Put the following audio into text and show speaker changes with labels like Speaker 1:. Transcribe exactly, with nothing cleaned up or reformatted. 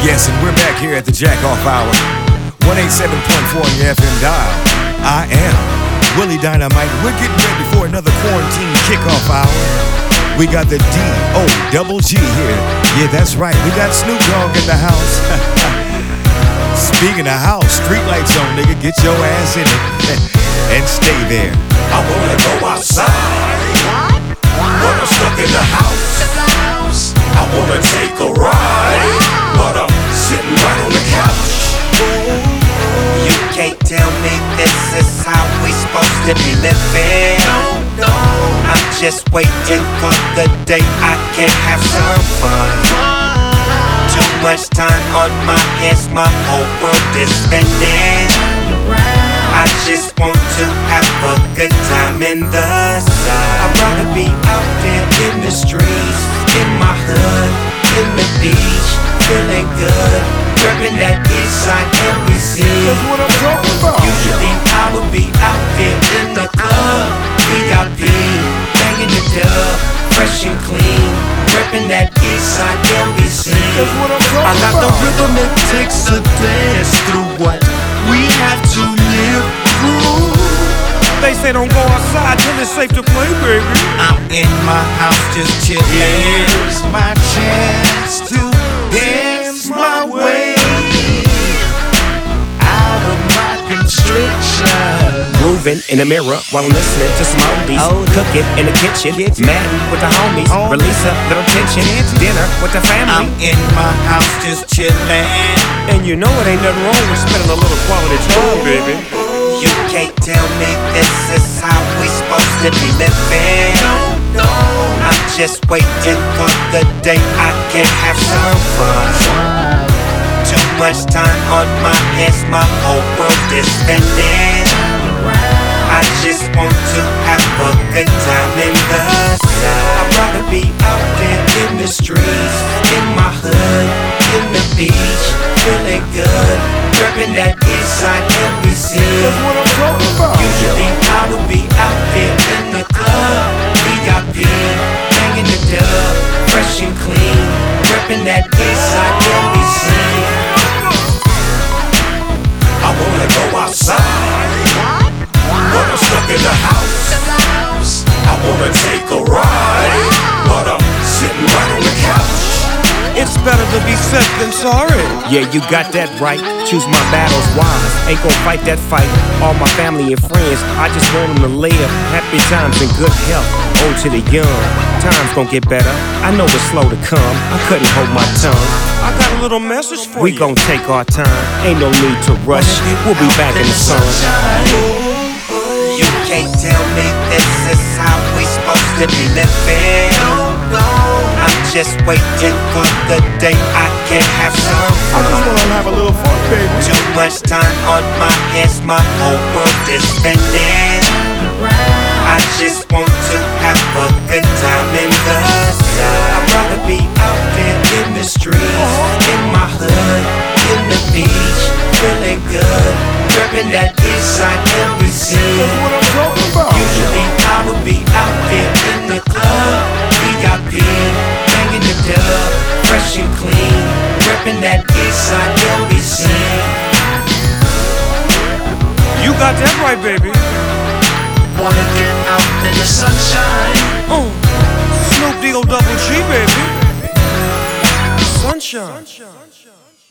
Speaker 1: Yes, and we're back here at the Jack Off Hour, one eighty-seven point four on your F M dial. I am Willie Dynamite. We're getting ready for another quarantine kickoff hour. We got the D O double G here. Yeah, that's right. We got Snoop Dogg in the house. Speaking of house, street lights on, nigga. Get your ass in it and stay there.
Speaker 2: I wanna go outside, but I'm stuck in the house. I wanna take a ride, but I'm sitting right on the couch.
Speaker 3: You can't tell me this is how we supposed to be living. No, no. I'm just waiting for the day I can have some fun. Too much time on my hands, my whole world is spinning. I just want to have a good time in the sun. I'd rather be out there in the streets, in my hood, in the beach, feeling good, reppin' that Eastside L B C.
Speaker 1: That's what I'm talking about.
Speaker 3: Usually I would be out there in the club, V I P, banging the dub, fresh and clean, reppin' that Eastside L B C.
Speaker 1: That's what I'm talking about.
Speaker 3: I got the rhythm it takes to dance through what we have to live through.
Speaker 4: They say don't go outside till it's safe to play, baby.
Speaker 3: I'm in my house just chillin'. Here's my chance to dance my way out of my constriction.
Speaker 4: Grooving in the mirror while I'm listening to some oldies.
Speaker 3: Oh.
Speaker 4: Cooking in the kitchen, Madden with the homies.
Speaker 3: Oh.
Speaker 4: Release a little tension. Dinner with the family.
Speaker 3: I'm in my house just chillin'.
Speaker 4: And you know it ain't nothing wrong with spending a little quality time, baby.
Speaker 3: You can't tell me this is how we supposed to be living. No, no. I'm just waiting for the day I can have some fun. Too much time on my hands, my whole world is spinning. I just want to have a good time in the sun. I'd rather be out there in the streets, in my hood, in the beach, feeling good, reppin' that Eastside L B C.
Speaker 1: That's what I'm talking about.
Speaker 3: Usually I would be out there in the club, V I P, banging the dub, fresh and clean, reppin' that Eastside L B C.
Speaker 2: I wanna go outside, but I'm stuck in the house. I wanna take a ride, but I'm sitting right on the couch.
Speaker 4: It's better to be safe than sorry. Yeah, you got that right. Choose my battles wise. Ain't gon' fight that fight. All my family and friends, I just want them to live happy times and good health. Old to the young, times gon' get better. I know it's slow to come. I couldn't hold my tongue. I got a little message for we you. We gon' take our time. Ain't no need to rush. We'll be back in the sun.
Speaker 3: You can't tell me this is how we supposed to be living. No, no. I'm just waiting for the day I can have some
Speaker 1: I
Speaker 3: fun.
Speaker 1: just wanna have a little fun, baby.
Speaker 3: Too much time on my hands, my whole world is spinning. I just want to have a good time in the sun. I'd rather be out there in the streets, in my hood, in the beach, feeling good, reppin' that Eastside L B C.
Speaker 1: That's what I'm talking about.
Speaker 3: Usually I would be out there in the club, V I P, banging the dub, fresh and clean, reppin' that Eastside L B C.
Speaker 4: You got that right, baby.
Speaker 3: Wanna get out in the sunshine.
Speaker 4: Uh, Snoop D O double G, baby. Sunshine.